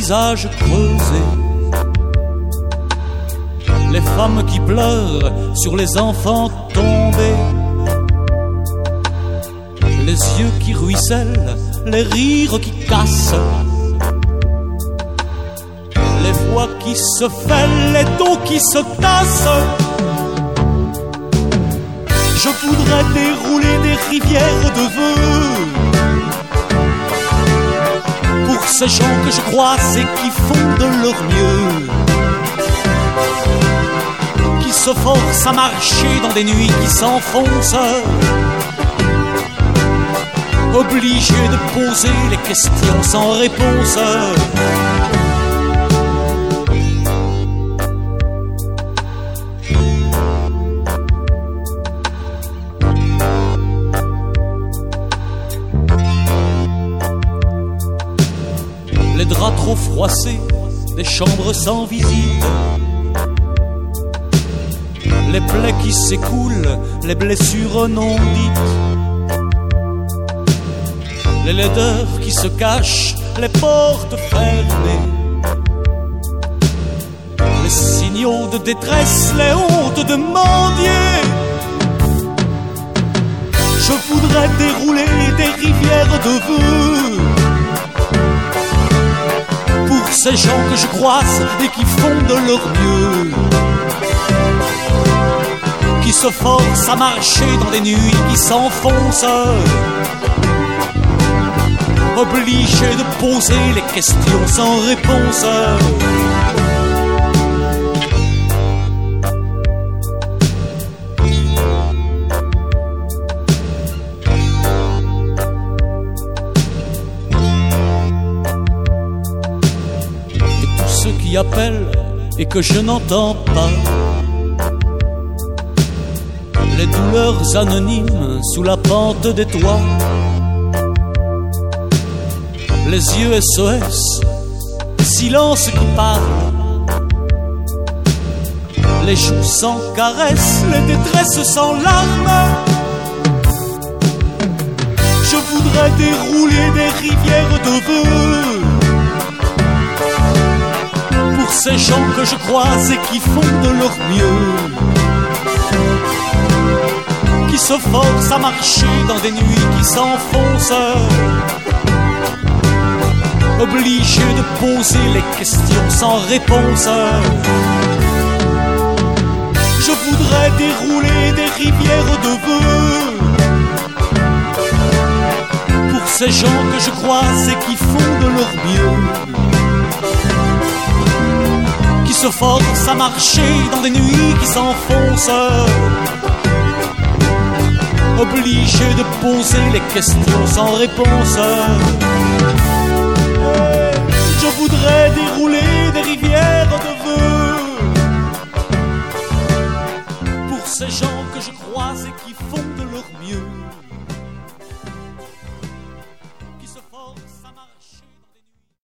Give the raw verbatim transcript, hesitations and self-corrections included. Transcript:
visages creusés, les femmes qui pleurent sur les enfants tombés, les yeux qui ruissellent, les rires qui cassent, les voix qui se fêlent, les dos qui se tassent. Je voudrais dérouler des rivières de vœux pour ces gens que je croise et qui font de leur mieux, qui se forcent à marcher dans des nuits qui s'enfoncent, obligés de poser les questions sans réponse. Les draps trop froissés, des chambres sans visite, les plaies qui s'écoulent, les blessures non dites, les laideurs qui se cachent, les portes fermées, les signaux de détresse, les hontes de mendier. Je voudrais dérouler des rivières de vœux pour ces gens que je croise et qui font de leur mieux, qui se forcent à marcher dans des nuits qui s'enfoncent, obligés de poser les questions sans réponse. Et tous ceux qui appellent et que je n'entends pas, les douleurs anonymes sous la pente des toits, les yeux S O S, silence qui parle, les joues sans caresse, les détresses sans larmes. Je voudrais dérouler des rivières de vœux pour ces gens que je croise et qui font de leur mieux, qui se forcent à marcher dans des nuits qui s'enfoncent, obligés de poser les questions sans réponse. Je voudrais dérouler des rivières de vœux pour ces gens que je croise et qui font de leur mieux, qui se forcent à marcher dans des nuits qui s'enfoncent, obligés de poser les questions sans réponse. Je voudrais dérouler des rivières